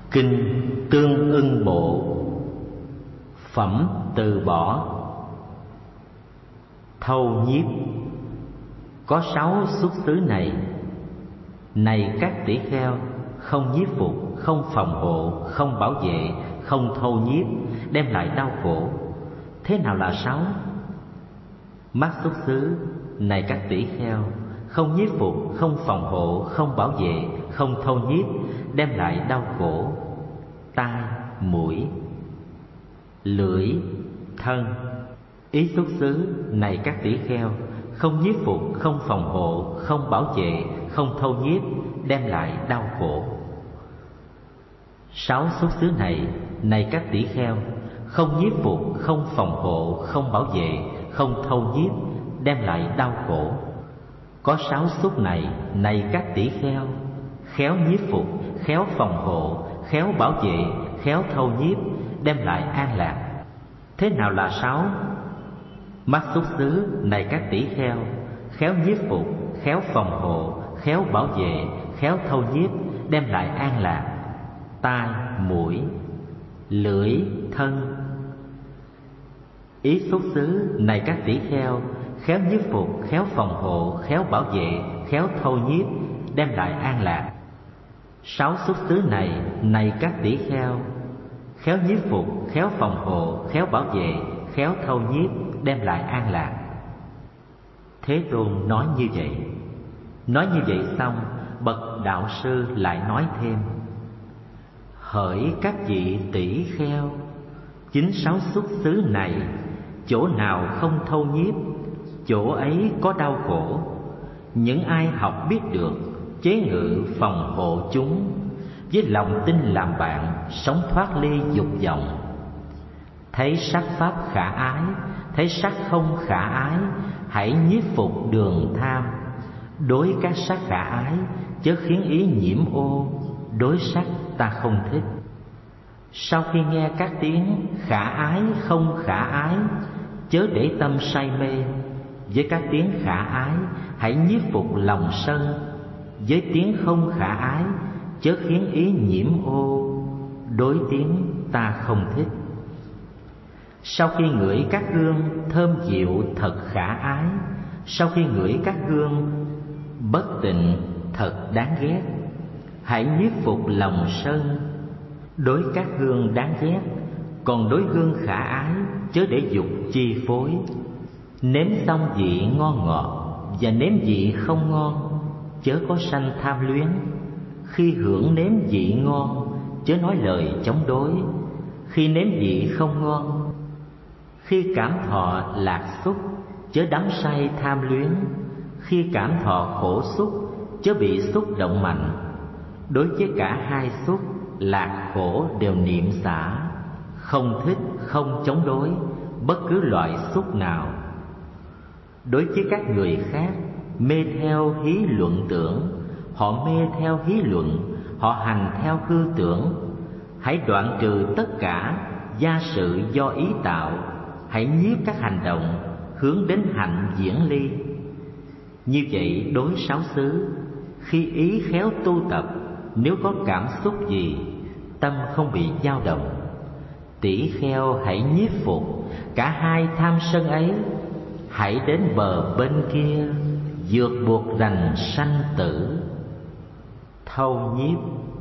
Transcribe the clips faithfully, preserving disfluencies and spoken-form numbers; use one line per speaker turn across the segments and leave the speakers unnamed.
Kinh Tương Ưng Bộ. Phẩm từ bỏ. Thâu nhiếp. Có sáu xuất xứ này: này các tỷ kheo, không nhiếp phục, không phòng hộ, không bảo vệ, không thâu nhiếp, đem lại đau khổ. Thế nào là sáu? Mắt xuất xứ: này các tỷ kheo, không nhiếp phục, không phòng hộ, không bảo vệ, không thâu nhiếp, đem lại đau khổ. Tai, mũi. Lưỡi, thân. Ý xuất xứ: này các tỷ kheo, không nhiếp phục, không phòng hộ, không bảo vệ, không thâu nhiếp, đem lại đau khổ. Sáu xuất xứ này: này các tỷ kheo, không nhiếp phục, không phòng hộ, không bảo vệ, không thâu nhiếp, đem lại đau khổ. Có sáu xuất này: này các tỷ kheo, khéo nhiếp phục, khéo phòng hộ, khéo bảo vệ, khéo thâu nhiếp, đem lại an lạc. Thế nào là sáu? Mắt xuất xứ: này các tỷ kheo, khéo nhiếp phục, khéo phòng hộ, khéo bảo vệ, khéo thâu nhiếp, đem lại an lạc. Tai, mũi. Lưỡi, thân. Ý xuất xứ: này các tỷ kheo, khéo nhiếp phục, khéo phòng hộ, khéo bảo vệ, khéo thâu nhiếp, đem lại an lạc. Sáu xuất xứ này: này các tỷ kheo, khéo nhiếp phục, khéo phòng hộ, khéo bảo vệ, khéo thâu nhiếp, đem lại an lạc. Thế Tôn nói như vậy. Nói như vậy xong, bậc đạo sư lại nói thêm: hỡi các vị tỷ kheo, chính sáu xuất xứ này, chỗ nào không thâu nhiếp, chỗ ấy có đau khổ. Những ai học biết được, chế ngự phòng hộ chúng, với lòng tin làm bạn, sống thoát ly dục vọng. Thấy sắc pháp khả ái, thấy sắc không khả ái, hãy nhiếp phục đường tham. Đối các sắc khả ái, chớ khiến ý nhiễm ô, đối sắc ta không thích. Sau khi nghe các tiếng khả ái không khả ái, chớ để tâm say mê. Với các tiếng khả ái, hãy nhiếp phục lòng sân. Với tiếng không khả ái, chớ khiến ý nhiễm ô, đối tiếng ta không thích. Sau khi ngửi các hương thơm dịu thật khả ái, sau khi ngửi các hương bất tịnh thật đáng ghét, hãy nhiếp phục lòng sân. Đối các hương đáng ghét, còn đối hương khả ái, chớ để dục chi phối. Nếm xong vị ngon ngọt, và nếm vị không ngon, chớ có sanh tham luyến. Khi hưởng nếm vị ngon, chớ nói lời chống đối. Khi nếm vị không ngon, khi cảm thọ lạc xúc, chớ đắm say tham luyến. Khi cảm thọ khổ xúc, chớ bị xúc động mạnh. Đối với cả hai xúc, lạc khổ đều niệm xả, không thích, không chống đối bất cứ loại xúc nào. Đối với các người khác, mê theo hí luận tưởng, họ mê theo hí luận, họ hành theo hư tưởng. Hãy đoạn trừ tất cả gia sự do ý tạo. Hãy nhiếp các hành động hướng đến hạnh diễn ly. Như vậy đối sáu xứ, khi ý khéo tu tập, nếu có cảm xúc gì, tâm không bị dao động. Tỷ kheo hãy nhiếp phục cả hai tham sân ấy, hãy đến bờ bên kia, vượt buộc rành sanh tử. Thâu nhiếp.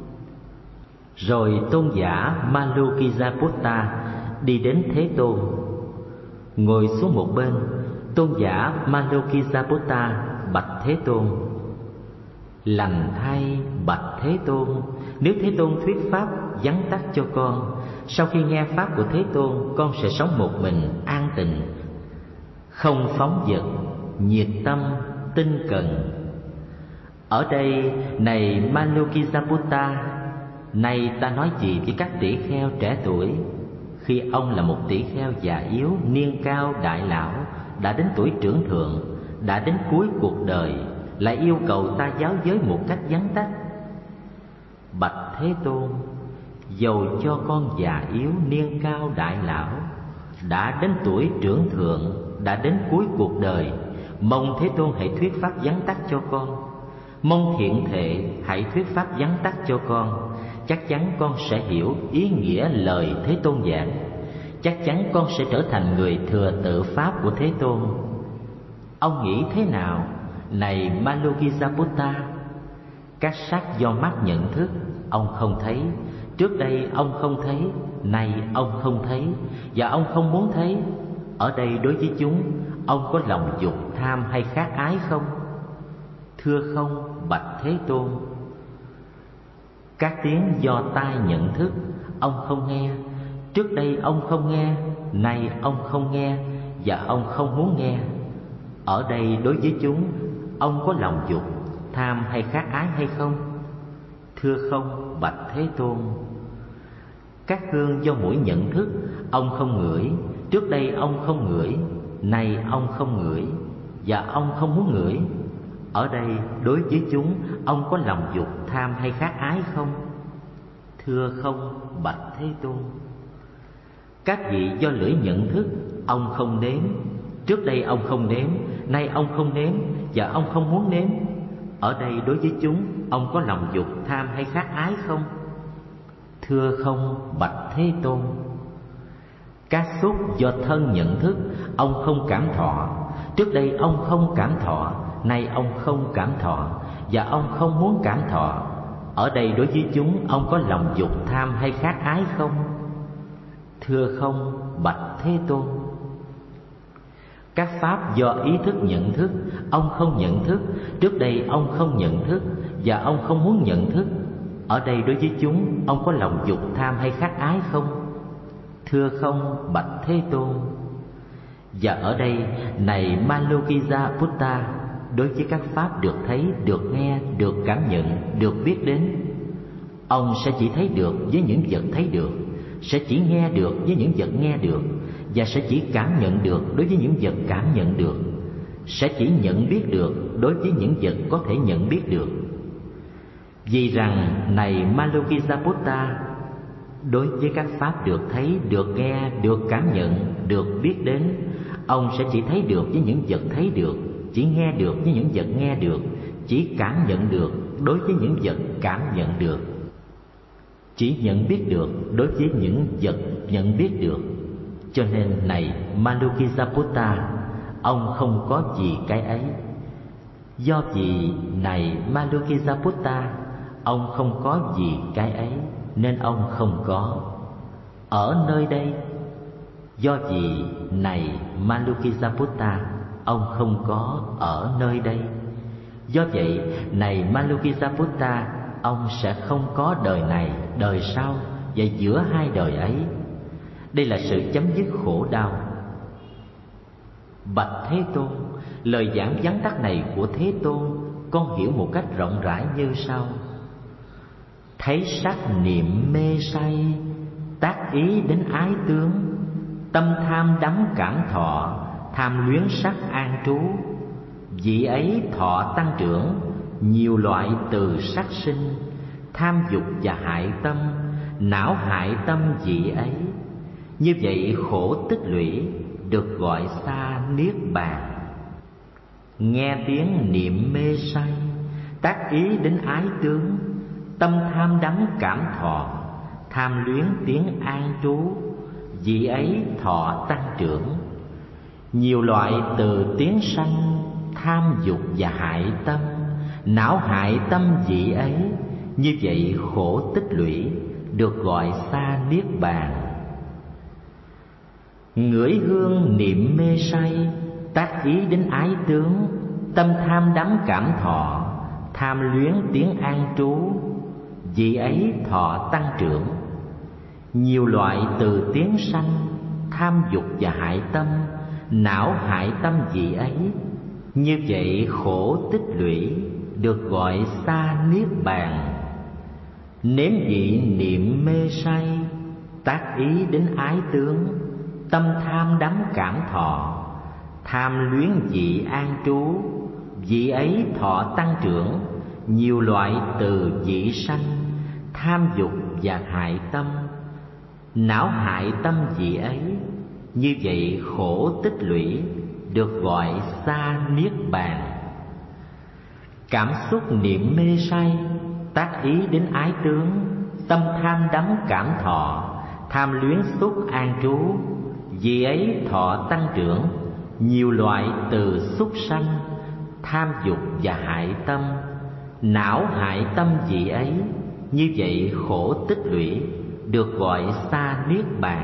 Rồi tôn giả Malukizaputta đi đến Thế Tôn. Ngồi xuống một bên, tôn giả Malukizaputta bạch Thế Tôn: lành thay bạch Thế Tôn, nếu Thế Tôn thuyết pháp vắn tắt cho con, sau khi nghe pháp của Thế Tôn, con sẽ sống một mình an tịnh, không phóng dật, nhiệt tâm, tinh cần. Ở đây này Malukizaputta, nay ta nói gì với các tỷ kheo trẻ tuổi? Khi ông là một tỷ kheo già yếu, niên cao, đại lão, đã đến tuổi trưởng thượng, đã đến cuối cuộc đời, lại yêu cầu ta giáo giới một cách vắn tắt. Bạch Thế Tôn, dầu cho con già yếu, niên cao, đại lão, đã đến tuổi trưởng thượng, đã đến cuối cuộc đời, mong Thế Tôn hãy thuyết pháp vắn tắt cho con. Mong thiện thệ hãy thuyết pháp vắn tắt cho con, chắc chắn con sẽ hiểu ý nghĩa lời Thế Tôn giảng. Chắc chắn con sẽ trở thành người thừa tự pháp của Thế Tôn. Ông nghĩ thế nào, này Malokisaputta? Các sắc do mắt nhận thức, ông không thấy. Trước đây ông không thấy, nay ông không thấy, và ông không muốn thấy. Ở đây đối với chúng, ông có lòng dục tham hay khát ái không? Thưa không, bạch Thế Tôn. Các tiếng do tai nhận thức, ông không nghe. Trước đây ông không nghe, nay ông không nghe, và ông không muốn nghe. Ở đây đối với chúng, ông có lòng dục tham hay khát ái hay không? Thưa không, bạch Thế Tôn. Các hương do mũi nhận thức, ông không ngửi. Trước đây ông không ngửi, nay ông không ngửi, và ông không muốn ngửi. Ở đây đối với chúng, ông có lòng dục tham hay khát ái không? Thưa không, bạch Thế Tôn. Các vị do lưỡi nhận thức, ông không nếm. Trước đây ông không nếm, nay ông không nếm, và ông không muốn nếm. Ở đây đối với chúng, ông có lòng dục tham hay khát ái không? Thưa không, bạch Thế Tôn. Các xúc do thân nhận thức, ông không cảm thọ. Trước đây ông không cảm thọ, nay ông không cảm thọ, và ông không muốn cảm thọ. Ở đây đối với chúng, ông có lòng dục tham hay khát ái không? Thưa không, bạch Thế Tôn. Các pháp do ý thức nhận thức, ông không nhận thức. Trước đây ông không nhận thức, và ông không muốn nhận thức. Ở đây đối với chúng, ông có lòng dục tham hay khát ái không? Thưa không, bạch Thế Tôn. Và ở đây, này Malokisaputta, đối với các pháp được thấy, được nghe, được cảm nhận, được biết đến, ông sẽ chỉ thấy được với những vật thấy được, sẽ chỉ nghe được với những vật nghe được, và sẽ chỉ cảm nhận được đối với những vật cảm nhận được, sẽ chỉ nhận biết được đối với những vật có thể nhận biết được. Vì rằng, này Malokisaputta, đối với các pháp được thấy, được nghe, được cảm nhận, được biết đến, ông sẽ chỉ thấy được với những vật thấy được, chỉ nghe được với những vật nghe được, chỉ cảm nhận được đối với những vật cảm nhận được, chỉ nhận biết được đối với những vật nhận biết được. Cho nên, này Malokisaputta, ông không có gì cái ấy. Do vì, này Malokisaputta, ông không có gì cái ấy, nên ông không có ở nơi đây. Do vì, này Malokisaputta, ông không có ở nơi đây. Do vậy, này Malokisaputta, ông sẽ không có đời này, đời sau, và giữa hai đời ấy. Đây là sự chấm dứt khổ đau. Bạch Thế Tôn, lời giảng vắn tắt này của Thế Tôn, con hiểu một cách rộng rãi như sau. Thấy sắc niệm mê say, tác ý đến ái tướng, tâm tham đắm cảm thọ, tham luyến sắc an trú. Vị ấy thọ tăng trưởng, nhiều loại từ sắc sinh, tham dục và hại tâm, não hại tâm vị ấy. Như vậy khổ tích lũy, được gọi xa niết bàn. Nghe tiếng niệm mê say, tác ý đến ái tướng, tâm tham đắm cảm thọ, tham luyến tiếng an trú. Vị ấy thọ tăng trưởng, nhiều loại từ tiếng sanh, tham dục và hại tâm, não hại tâm vị ấy. Như vậy khổ tích lũy, được gọi xa niết bàn. Ngửi hương niệm mê say, tác ý đến ái tướng, tâm tham đắm cảm thọ, tham luyến tiếng an trú. Vị ấy thọ tăng trưởng, nhiều loại từ tiếng sanh, tham dục và hại tâm, não hại tâm vị ấy. Như vậy khổ tích lũy, được gọi xa niết bàn. Nếm vị niệm mê say, tác ý đến ái tướng, tâm tham đắm cảm thọ, tham luyến vị an trú. Vị ấy thọ tăng trưởng, nhiều loại từ vị sanh, tham dục và hại tâm, não hại tâm vị ấy. Như vậy khổ tích lũy, được gọi xa niết bàn. Cảm xúc niệm mê say, tác ý đến ái tướng, tâm tham đắm cảm thọ, tham luyến xúc an trú, vì ấy thọ tăng trưởng, nhiều loại từ xúc sanh, tham dục và hại tâm, não hại tâm vị ấy, như vậy khổ tích lũy, được gọi xa niết bàn.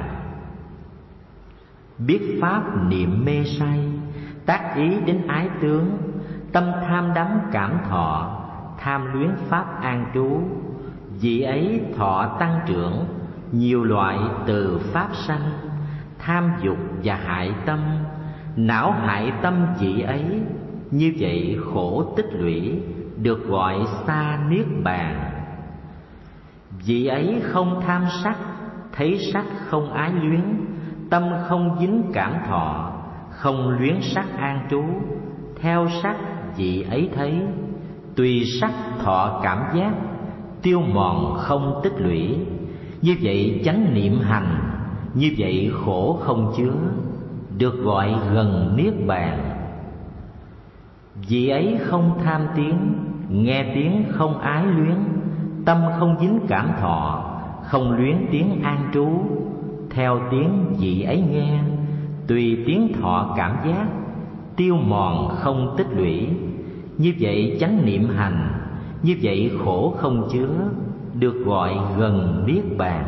Biết pháp niệm mê say, tác ý đến ái tướng, tâm tham đắm cảm thọ, tham luyến pháp an trú, vị ấy thọ tăng trưởng, nhiều loại từ pháp sanh, tham dục và hại tâm, não hại tâm vị ấy, như vậy khổ tích lũy, được gọi xa niết bàn. Vị ấy không tham sắc, thấy sắc không ái luyến, tâm không dính cảm thọ, không luyến sắc an trú, theo sắc vị ấy thấy, tùy sắc thọ cảm giác, tiêu mòn không tích lũy, như vậy chánh niệm hành, như vậy khổ không chứa, được gọi gần niết bàn. Vị ấy không tham tiếng, nghe tiếng không ái luyến, tâm không dính cảm thọ, không luyến tiếng an trú, theo tiếng vị ấy nghe, tùy tiếng thọ cảm giác, tiêu mòn không tích lũy, như vậy chánh niệm hành, như vậy khổ không chứa, được gọi gần niết bàn.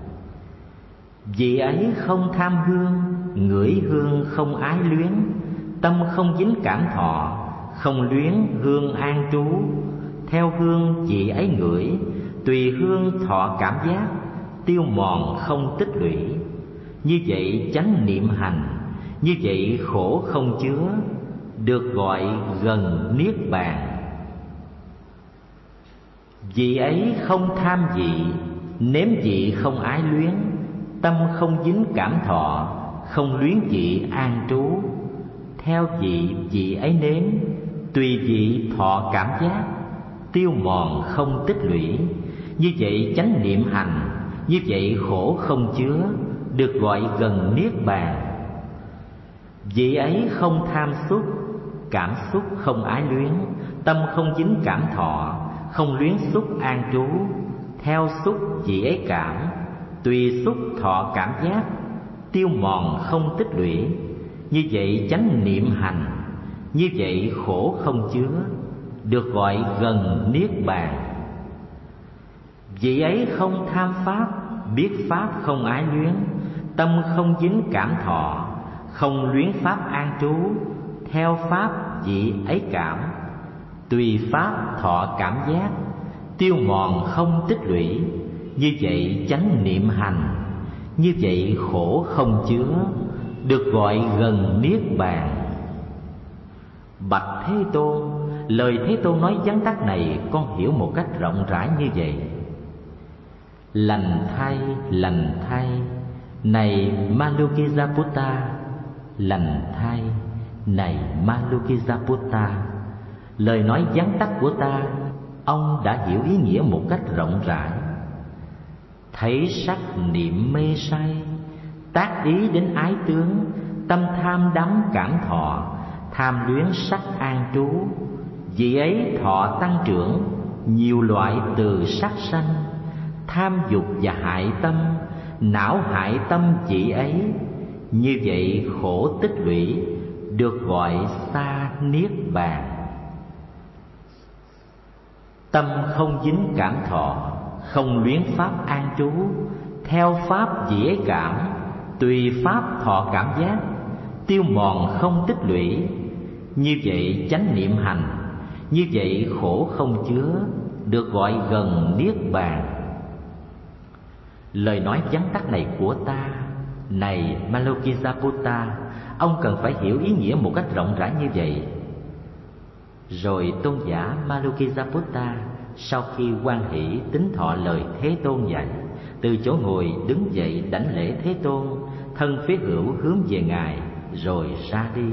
Vị ấy không tham hương, ngửi hương không ái luyến, tâm không dính cảm thọ, không luyến hương an trú, theo hương vị ấy ngửi, tùy hương thọ cảm giác, tiêu mòn không tích lũy, như vậy chánh niệm hành, như vậy khổ không chứa, được gọi gần niết bàn. Vị ấy không tham vị, nếm vị không ái luyến, tâm không dính cảm thọ, không luyến vị an trú, theo vị vị ấy nếm, tùy vị thọ cảm giác, tiêu mòn không tích lũy, như vậy chánh niệm hành, như vậy khổ không chứa, được gọi gần niết bàn. Vị ấy không tham xúc, cảm xúc không ái luyến, tâm không dính cảm thọ, không luyến xúc an trú, theo xúc vị ấy cảm, tùy xúc thọ cảm giác, tiêu mòn không tích lũy, như vậy chánh niệm hành, như vậy khổ không chứa, được gọi gần niết bàn. Vị ấy không tham pháp, biết pháp không ái luyến, tâm không dính cảm thọ, không luyến pháp an trú, theo pháp vị ấy cảm, tùy pháp thọ cảm giác, tiêu mòn không tích lũy, như vậy chánh niệm hành, như vậy khổ không chứa, được gọi gần niết bàn. Bạch Thế Tôn, lời Thế Tôn nói vắn tắt này con hiểu một cách rộng rãi như vậy. Lành thay, lành thay, này Malukizaputta, lành thay, này Malukizaputta. Lời nói vắn tắt của ta, ông đã hiểu ý nghĩa một cách rộng rãi. Thấy sắc niệm mê say, tác ý đến ái tướng, tâm tham đắm cảm thọ, tham luyến sắc an trú, vị ấy thọ tăng trưởng, nhiều loại từ sắc sanh, tham dục và hại tâm, não hại tâm vị ấy, như vậy khổ tích lũy, được gọi xa niết bàn. Tâm không dính cảm thọ, không luyến pháp an trú, theo pháp vị ấy cảm, tùy pháp thọ cảm giác, tiêu mòn không tích lũy, như vậy chánh niệm hành, như vậy khổ không chứa, được gọi gần niết bàn. Lời nói vắn tắt này của ta, này Malukizaputta, ông cần phải hiểu ý nghĩa một cách rộng rãi như vậy. Rồi tôn giả Malukizaputta sau khi hoan hỷ tín thọ lời Thế Tôn dạy, từ chỗ ngồi đứng dậy đảnh lễ Thế Tôn, thân phía hữu hướng về Ngài, rồi ra đi.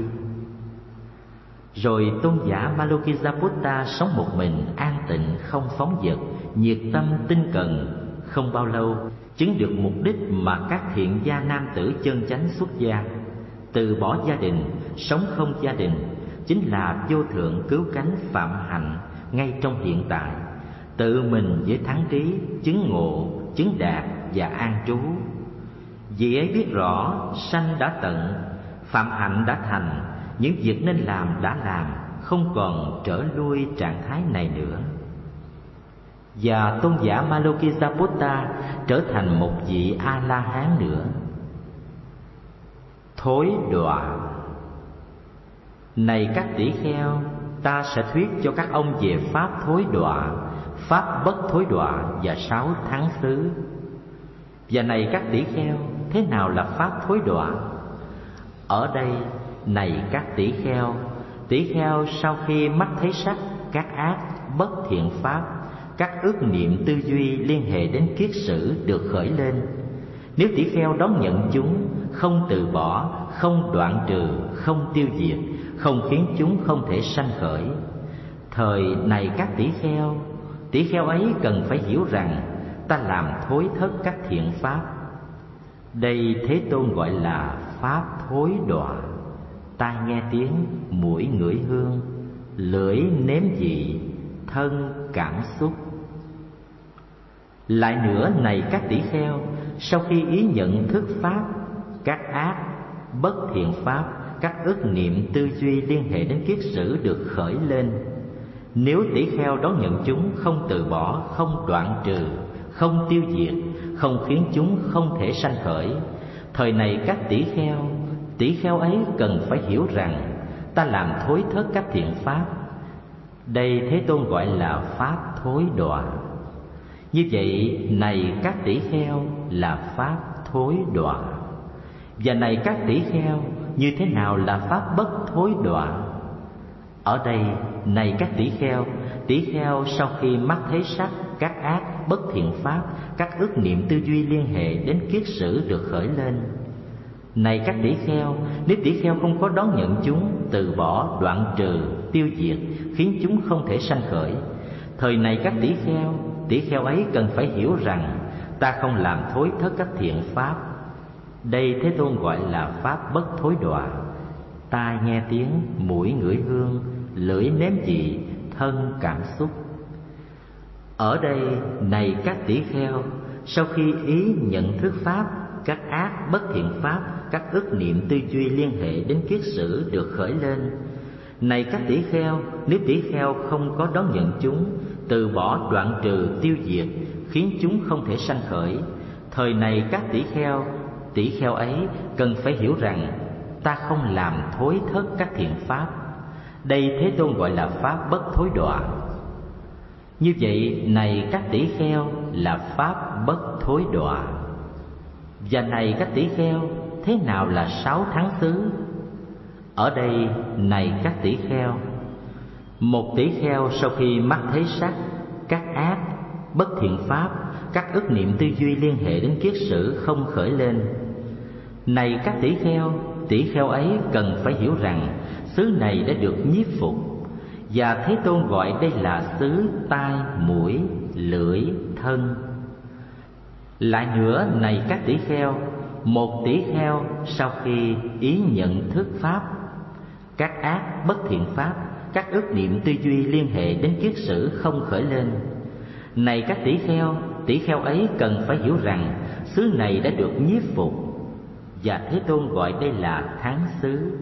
Rồi tôn giả Malukizaputta sống một mình an tịnh, không phóng dật, nhiệt tâm tinh cần. Không bao lâu chứng được mục đích mà các thiện gia nam tử chân chánh xuất gia, từ bỏ gia đình, sống không gia đình, chính là vô thượng cứu cánh phạm hạnh, ngay trong hiện tại, tự mình với thắng trí, chứng ngộ, chứng đạt và an trú. Vì ấy biết rõ sanh đã tận, phạm hạnh đã thành, những việc nên làm đã làm, không còn trở lui trạng thái này nữa. Và tôn giả Malokisaputta trở thành một vị A-la-hán nữa. Thối đọa. Này các tỷ kheo, ta sẽ thuyết cho các ông về pháp thối đọa, pháp bất thối đọa và sáu thắng xứ. Và này các tỷ kheo, thế nào là pháp thối đọa? Ở đây, này các tỷ kheo, tỷ kheo sau khi mắt thấy sắc, các ác, bất thiện pháp, các ước niệm tư duy liên hệ đến kiết sử được khởi lên. Nếu tỷ kheo đón nhận chúng, không từ bỏ, không đoạn trừ, không tiêu diệt, không khiến chúng không thể sanh khởi, thời này các tỷ kheo, tỷ kheo ấy cần phải hiểu rằng ta làm thối thất các thiện pháp. Đây Thế Tôn gọi là pháp thối đọa. Tai nghe tiếng, mũi ngửi hương, lưỡi nếm vị, thân cảm xúc. Lại nữa này các tỷ kheo, sau khi ý nhận thức pháp, các ác, bất thiện pháp, các ước niệm tư duy liên hệ đến kiết sử được khởi lên, nếu tỷ kheo đón nhận chúng, không từ bỏ, không đoạn trừ, không tiêu diệt, không khiến chúng không thể sanh khởi, thời này các tỷ kheo, tỷ kheo ấy cần phải hiểu rằng ta làm thối thất các thiện pháp. Đây Thế Tôn gọi là pháp thối đọa. Như vậy, này các tỷ kheo, là pháp thối đọa. Và này các tỷ kheo, như thế nào là pháp bất thối đọa? Ở đây, này các tỷ kheo, tỷ kheo sau khi mắt thấy sắc, các ác, bất thiện pháp, các ước niệm tư duy liên hệ đến kiết sử được khởi lên. Này các tỷ kheo, nếu tỷ kheo không có đón nhận chúng, từ bỏ, đoạn trừ, tiêu diệt, khiến chúng không thể sanh khởi, thời này các tỷ kheo, tỷ kheo ấy cần phải hiểu rằng ta không làm thối thất các thiện pháp. Đây Thế Tôn gọi là pháp bất thối đọa. Tai nghe tiếng, mũi ngửi hương, lưỡi nếm vị, thân cảm xúc. Ở đây, này các tỷ kheo, sau khi ý nhận thức pháp, các ác, bất thiện pháp, các ước niệm tư duy liên hệ đến kiết sử được khởi lên, này các tỷ kheo, nếu tỷ kheo không có đón nhận chúng, từ bỏ, đoạn trừ, tiêu diệt, khiến chúng không thể sanh khởi, thời này các tỷ kheo, tỷ kheo ấy cần phải hiểu rằng ta không làm thối thất các thiện pháp. Đây Thế Tôn gọi là pháp bất thối đọa. Như vậy, này các tỷ kheo, là pháp bất thối đọa. Và này các tỷ kheo, thế nào là sáu thắng xứ? Ở đây, này các tỷ kheo, một tỷ kheo sau khi mắt thấy sắc, các ác, bất thiện pháp, các ước niệm tư duy liên hệ đến kiết sử không khởi lên. Này các tỷ kheo, tỷ kheo ấy cần phải hiểu rằng xứ này đã được nhiếp phục, và Thế Tôn gọi đây là xứ tai, mũi, lưỡi, thân. Lại nữa, này các tỷ kheo, một tỷ kheo sau khi ý nhận thức pháp, các ác, bất thiện pháp, các ước niệm tư duy liên hệ đến kiết sử không khởi lên, này các tỷ kheo, tỷ kheo ấy cần phải hiểu rằng xứ này đã được nhiếp phục, và Thế Tôn gọi đây là thắng xứ.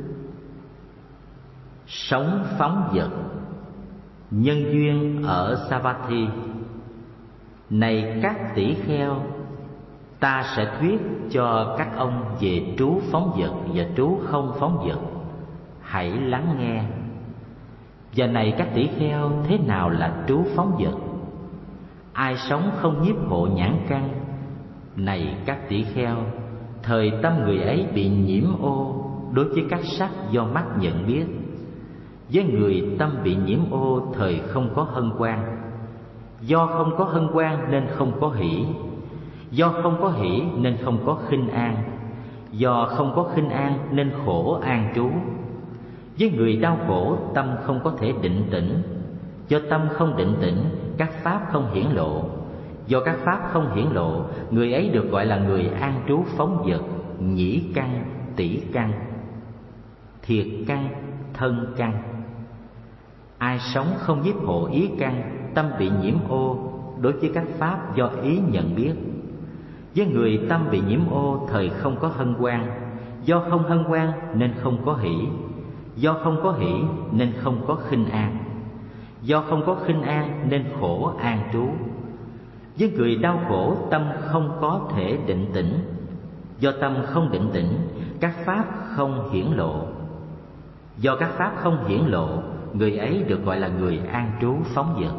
Sống phóng dật. Nhân duyên ở Savatthi. Này các tỷ kheo, ta sẽ thuyết cho các ông về trú phóng dật và trú không phóng dật. Hãy lắng nghe. Và này các tỷ kheo, thế nào là trú phóng dật? Ai sống không nhiếp hộ nhãn căn? Này các tỷ kheo, thời tâm người ấy bị nhiễm ô đối với các sắc do mắt nhận biết. Với người tâm bị nhiễm ô thời không có hân hoan. Do không có hân hoan nên không có hỷ. Do không có hỷ nên không có khinh an. Do không có khinh an nên khổ an trú. Với người đau khổ, tâm không có thể định tĩnh. Do tâm không định tĩnh, các pháp không hiển lộ. Do các pháp không hiển lộ, người ấy được gọi là người an trú phóng dật, nhĩ căn, tỷ căn, thiệt căn, thân căn. Ai sống không nhiếp hộ ý căn, tâm bị nhiễm ô đối với các pháp do ý nhận biết. Với người tâm bị nhiễm ô thời không có hân hoan, do không hân hoan nên không có hỷ, do không có hỷ nên không có khinh an, do không có khinh an nên khổ an trú. Với người đau khổ tâm không có thể định tĩnh, do tâm không định tĩnh các pháp không hiển lộ, do các pháp không hiển lộ người ấy được gọi là người an trú phóng dật.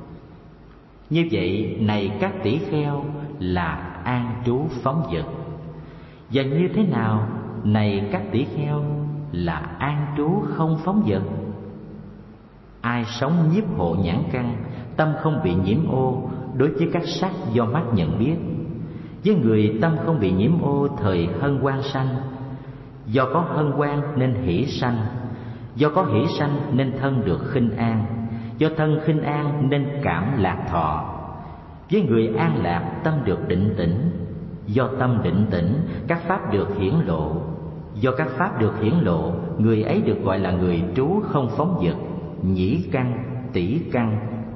Như vậy này các tỷ kheo là an trú phóng dật. Và như thế nào này các tỷ kheo là an trú không phóng dật? Ai sống nhiếp hộ nhãn căn, tâm không bị nhiễm ô đối với các sắc do mắt nhận biết. Với người tâm không bị nhiễm ô thời hân hoan sanh, do có hân hoan nên hỷ sanh, do có hỷ sanh nên thân được khinh an, do thân khinh an nên cảm lạc thọ. Với người an lạc tâm được định tĩnh, do tâm định tĩnh các pháp được hiển lộ, do các pháp được hiển lộ người ấy được gọi là người trú không phóng dật. Nhĩ căn, tỷ căn,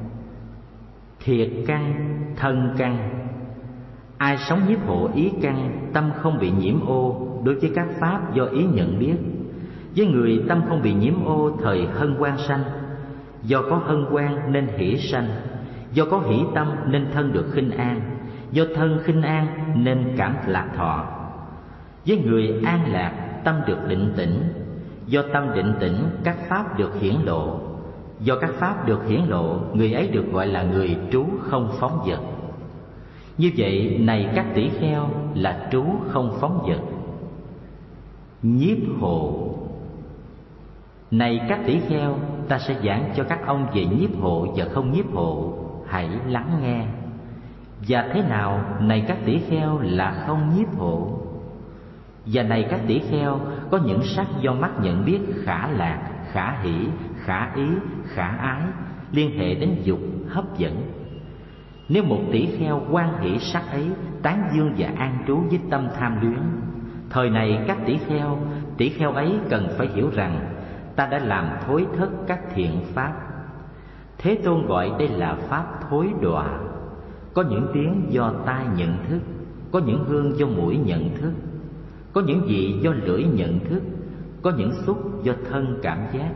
thiệt căn, thân căn. Ai sống nhiếp hộ ý căn, tâm không bị nhiễm ô đối với các pháp do ý nhận biết. Với người tâm không bị nhiễm ô thời hân hoan sanh, do có hân hoan nên hỷ sanh, do có hỷ tâm nên thân được khinh an, do thân khinh an nên cảm lạc thọ. Với người an lạc tâm được định tĩnh, do tâm định tĩnh các pháp được hiển lộ, do các pháp được hiển lộ người ấy được gọi là người trú không phóng dật. Như vậy này các tỷ kheo là trú không phóng dật. Nhiếp hộ. Này các tỷ kheo, ta sẽ giảng cho các ông về nhiếp hộ và không nhiếp hộ, hãy lắng nghe. Và thế nào này các tỷ kheo là không nhiếp hộ? Và này các tỷ kheo, có những sắc do mắt nhận biết khả lạc, khả hỷ, khả ý, khả ái, liên hệ đến dục, hấp dẫn. Nếu một tỷ kheo hoan hỷ sắc ấy, tán dương và an trú với tâm tham luyến, thời này các tỷ kheo, tỷ kheo ấy cần phải hiểu rằng ta đã làm thối thất các thiện pháp. Thế Tôn gọi đây là pháp thối đọa. Có những tiếng do tai nhận thức, có những hương do mũi nhận thức, có những vị do lưỡi nhận thức, có những xúc do thân cảm giác,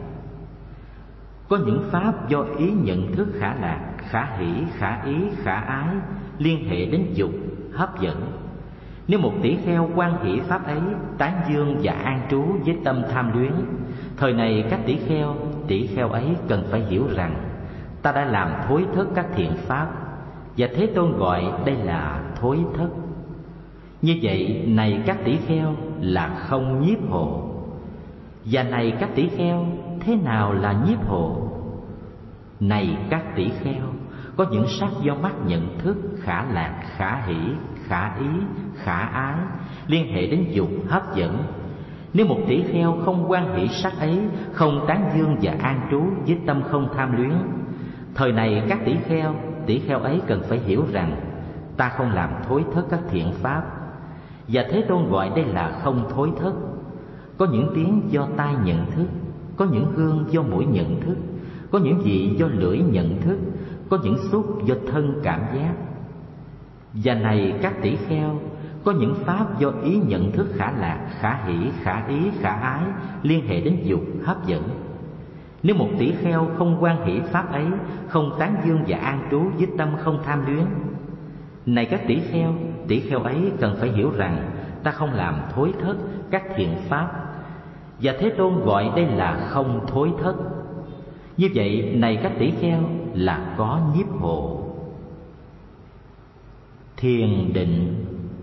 có những pháp do ý nhận thức khả lạc, khả hỷ, khả ý, khả ái, liên hệ đến dục, hấp dẫn. Nếu một tỷ kheo hoan hỷ pháp ấy, tán dương và an trú với tâm tham luyến, thời này các tỷ kheo, tỷ kheo ấy cần phải hiểu rằng ta đã làm thối thất các thiện pháp, và Thế Tôn gọi đây là thối thất. Như vậy này các tỷ kheo là không nhiếp hộ. Và này các tỷ kheo, thế nào là nhiếp hộ? Này các tỷ kheo, có những sắc do mắt nhận thức khả lạc, khả hỷ, khả ý, khả ái, liên hệ đến dục, hấp dẫn. Nếu một tỷ kheo không hoan hỷ sắc ấy, không tán dương và an trú với tâm không tham luyến, thời này các tỷ kheo, tỷ kheo ấy cần phải hiểu rằng ta không làm thối thất các thiện pháp, và Thế Tôn gọi đây là không thối thất. Có những tiếng do tai nhận thức, có những hương do mũi nhận thức, có những vị do lưỡi nhận thức, có những xúc do thân cảm giác. Và này các tỷ kheo, có những pháp do ý nhận thức khả lạc, khả hỷ, khả ý, khả ái, liên hệ đến dục, hấp dẫn. Nếu một tỷ kheo không hoan hỷ pháp ấy, không tán dương và an trú với tâm không tham luyến, này các tỷ kheo, tỷ kheo ấy cần phải hiểu rằng ta không làm thối thất các thiện pháp, và Thế Tôn gọi đây là không thối thất. Như vậy này các tỷ kheo là có nhiếp hộ. Thiền định.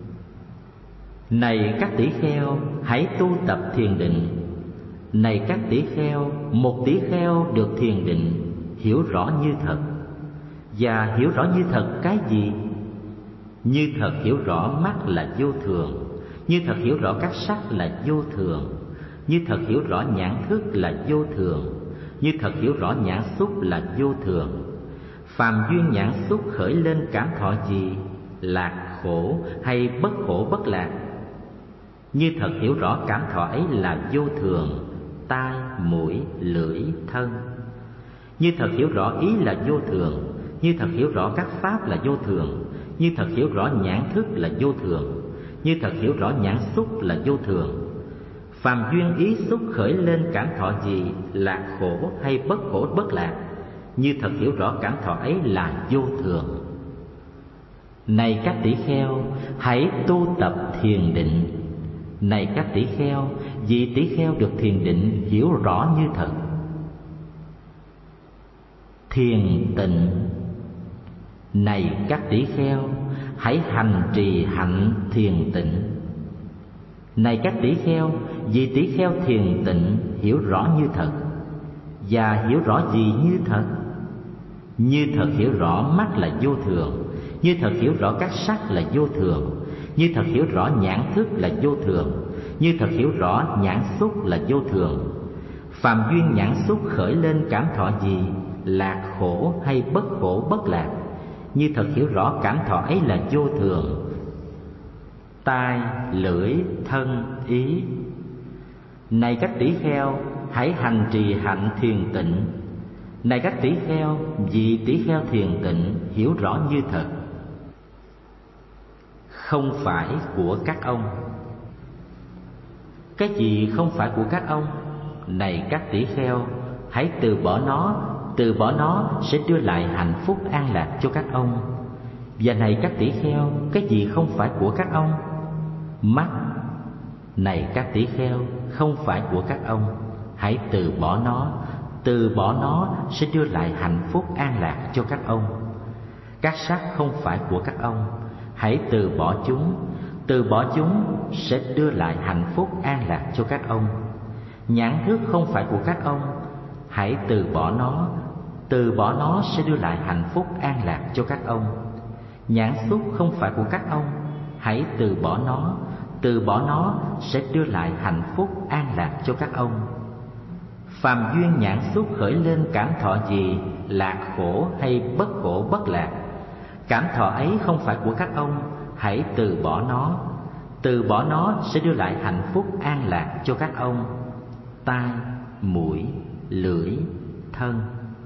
Này các tỷ kheo, hãy tu tập thiền định. Này các tỷ kheo, một tỷ kheo được thiền định, hiểu rõ như thật. Và hiểu rõ như thật cái gì? Như thật hiểu rõ mắt là vô thường, như thật hiểu rõ các sắc là vô thường, như thật hiểu rõ nhãn thức là vô thường, như thật hiểu rõ nhãn xúc là vô thường. Phàm duyên nhãn xúc khởi lên cảm thọ gì, lạc khổ hay bất khổ bất lạc, như thật hiểu rõ cảm thọ ấy là vô thường, tai, mũi, lưỡi, thân. như thật hiểu rõ ý là vô thường, như thật hiểu rõ các pháp là vô thường, như thật hiểu rõ nhãn thức là vô thường, như thật hiểu rõ nhãn xúc là vô thường. Phàm duyên ý xúc khởi lên cảm thọ gì, lạc khổ hay bất khổ bất lạc, như thật hiểu rõ cảm thọ ấy là vô thường. Này các tỷ kheo, hãy tu tập thiền định. Này các tỷ kheo, vì tỷ kheo được thiền định hiểu rõ như thật. Thiền tịnh. Này các tỷ kheo, hãy hành trì hạnh thiền tịnh. Này các tỷ kheo, vì tỷ kheo thiền tịnh hiểu rõ như thật. Và hiểu rõ gì như thật? Như thật hiểu rõ mắt là vô thường, như thật hiểu rõ các sắc là vô thường, như thật hiểu rõ nhãn thức là vô thường, như thật hiểu rõ nhãn xúc là vô thường. Phàm duyên nhãn xúc khởi lên cảm thọ gì, lạc khổ hay bất khổ bất lạc, như thật hiểu rõ cảm thọ ấy là vô thường. Tai, lưỡi, thân, ý. Này các tỷ kheo, hãy hành trì hạnh thiền tịnh. Này các tỷ kheo, vì tỷ kheo thiền tịnh hiểu rõ như thật. Không phải của các ông. Cái gì không phải của các ông? Này các tỷ kheo, hãy từ bỏ nó. Từ bỏ nó sẽ đưa lại hạnh phúc an lạc cho các ông. Và này các tỷ kheo, cái gì không phải của các ông? Mắt. Này các tỷ kheo, không phải của các ông, hãy từ bỏ nó. Từ bỏ nó sẽ đưa lại hạnh phúc an lạc cho các ông. Các sắc không phải của các ông, hãy từ bỏ chúng. Từ bỏ chúng sẽ đưa lại hạnh phúc an lạc cho các ông. Nhãn thức không phải của các ông, hãy từ bỏ nó. Từ bỏ nó sẽ đưa lại hạnh phúc an lạc cho các ông. Nhãn xúc không phải của các ông, hãy từ bỏ nó. Từ bỏ nó sẽ đưa lại hạnh phúc an lạc cho các ông. Phàm duyên nhãn xúc khởi lên cảm thọ gì, lạc khổ hay bất khổ bất lạc, cảm thọ ấy không phải của các ông, hãy từ bỏ nó. Từ bỏ nó sẽ đưa lại hạnh phúc an lạc cho các ông. Tai, mũi, lưỡi, thân.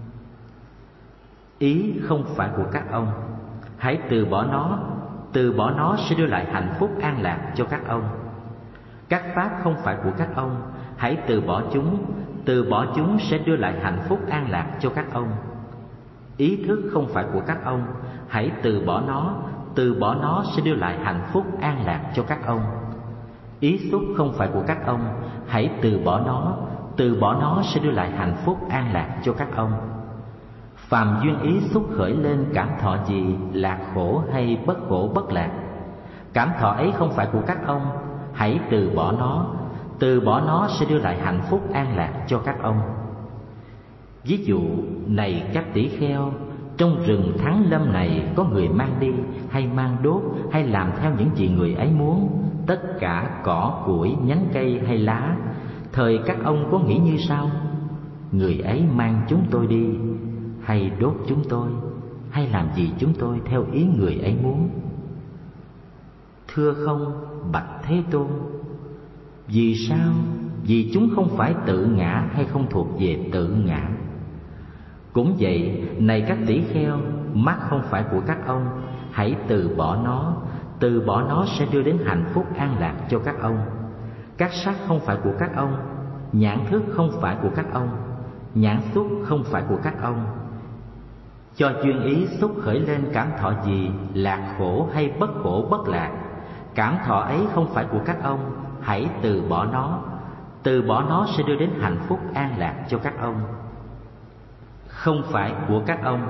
Ý không phải của các ông, hãy từ bỏ nó. Từ bỏ nó sẽ đưa lại hạnh phúc an lạc cho các ông. Các pháp không phải của các ông, hãy từ bỏ chúng. Từ bỏ chúng sẽ đưa lại hạnh phúc an lạc cho các ông. Ý thức không phải của các ông, hãy từ bỏ nó. Từ bỏ nó sẽ đưa lại hạnh phúc an lạc cho các ông. Ý xúc không phải của các ông, hãy từ bỏ nó. Từ bỏ nó sẽ đưa lại hạnh phúc an lạc cho các ông. Phàm duyên ý xúc khởi lên cảm thọ gì, lạc khổ hay bất khổ bất lạc, cảm thọ ấy không phải của các ông, hãy từ bỏ nó. Từ bỏ nó sẽ đưa lại hạnh phúc an lạc cho các ông. Ví dụ, này các tỷ kheo, trong rừng Thắng Lâm này có người mang đi hay mang đốt hay làm theo những gì người ấy muốn, tất cả cỏ, củi, nhánh cây hay lá, thời các ông có nghĩ như sau? Người ấy mang chúng tôi đi, hay đốt chúng tôi, hay làm gì chúng tôi theo ý người ấy muốn? Thưa không, bạch Thế Tôn. Vì sao? Vì chúng không phải tự ngã hay không thuộc về tự ngã. Cũng vậy, này các tỷ kheo, mắt không phải của các ông, hãy từ bỏ nó. Từ bỏ nó sẽ đưa đến hạnh phúc an lạc cho các ông. Các sắc không phải của các ông, nhãn thức không phải của các ông, nhãn xúc không phải của các ông. Cho duyên ý xúc khởi lên cảm thọ gì, lạc khổ hay bất khổ bất lạc, cảm thọ ấy không phải của các ông, hãy từ bỏ nó. Từ bỏ nó sẽ đưa đến hạnh phúc an lạc cho các ông. Không phải của các ông.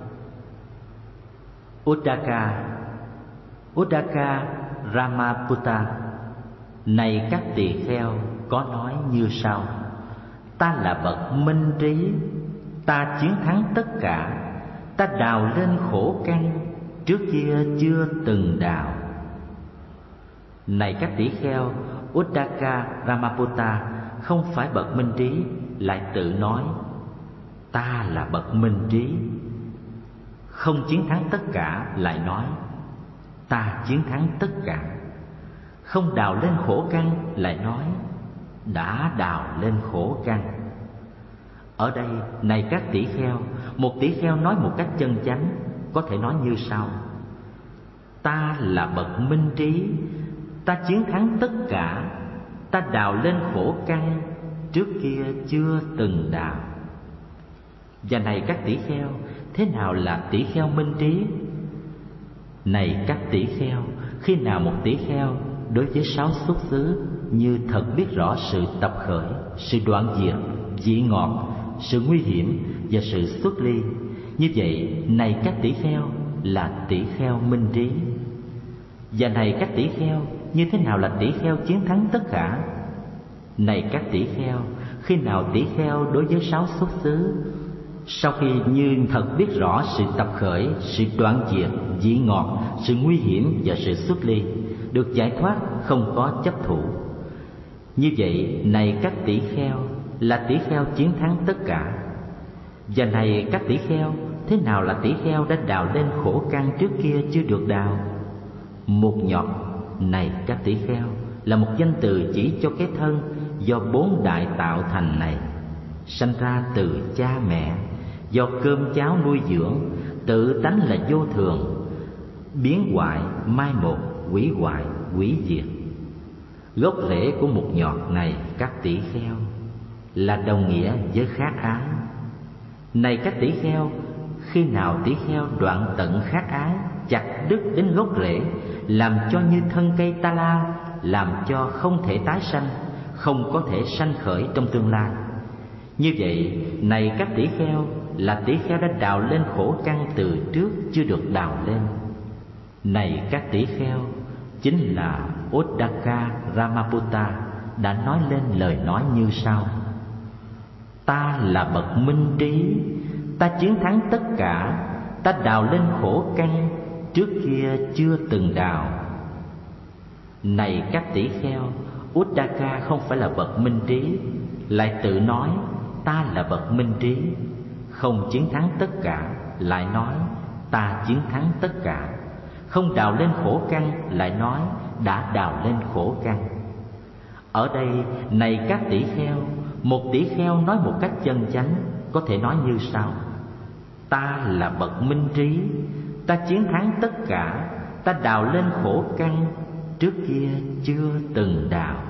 Uddaka. Uddaka Ramaputta. Này các tỳ kheo, có nói như sau: ta là bậc minh trí, ta chiến thắng tất cả, ta đào lên khổ căn, trước kia chưa từng đào. Này các tỷ kheo, Uddaka Ramaputta không phải bậc minh trí, lại tự nói ta là bậc minh trí. Không chiến thắng tất cả, lại nói ta chiến thắng tất cả. Không đào lên khổ căn, lại nói đã đào lên khổ căn. Ở đây, này các tỷ kheo, một tỷ kheo nói một cách chân chánh, có thể nói như sau: ta là bậc minh trí, ta chiến thắng tất cả, ta đào lên khổ căn, trước kia chưa từng đào. Và này các tỷ kheo, thế nào là tỷ kheo minh trí? Này các tỷ kheo, khi nào một tỷ kheo đối với sáu xúc xứ như thật biết rõ sự tập khởi, sự đoạn diệt, vị ngọt, sự nguy hiểm và sự xuất ly, như vậy này các tỷ kheo là tỷ kheo minh trí. Và này các tỷ kheo, như thế nào là tỷ kheo chiến thắng tất cả? Này các tỷ kheo, khi nào tỷ kheo đối với sáu xúc xứ, sau khi như thật biết rõ sự tập khởi, sự đoạn diệt, vị ngọt, sự nguy hiểm và sự xuất ly, được giải thoát, không có chấp thủ, như vậy này các tỷ kheo là tỷ kheo chiến thắng tất cả. Và này các tỷ kheo, thế nào là tỷ kheo đã đào lên khổ căn trước kia chưa được đào? Một nhọt, này các tỷ kheo, là một danh từ chỉ cho cái thân do bốn đại tạo thành này, sanh ra từ cha mẹ, do cơm cháo nuôi dưỡng, tự tánh là vô thường, biến hoại, mai một, hủy hoại, hủy diệt. Gốc rễ của một nhọt này các tỷ kheo là đồng nghĩa với khát ái. Này các tỷ kheo, khi nào tỷ kheo đoạn tận khát ái, chặt đứt đến gốc rễ, làm cho như thân cây ta la, làm cho không thể tái sanh, không có thể sanh khởi trong tương lai, như vậy này các tỷ kheo là tỷ kheo đã đào lên khổ căn từ trước chưa được đào lên. Này các tỷ kheo, chính là Uddaka Ramaputta đã nói lên lời nói như sau: ta là bậc minh trí, ta chiến thắng tất cả, ta đào lên khổ căn, trước kia chưa từng đào. Này các tỷ kheo, Uddaka không phải là bậc minh trí, lại tự nói ta là bậc minh trí, không chiến thắng tất cả, lại nói ta chiến thắng tất cả, không đào lên khổ căn, lại nói đã đào lên khổ căn. Ở đây, này các tỷ kheo, một tỷ kheo nói một cách chân chánh, có thể nói như sau: ta là bậc minh trí, ta chiến thắng tất cả, ta đào lên khổ căn, trước kia chưa từng đào.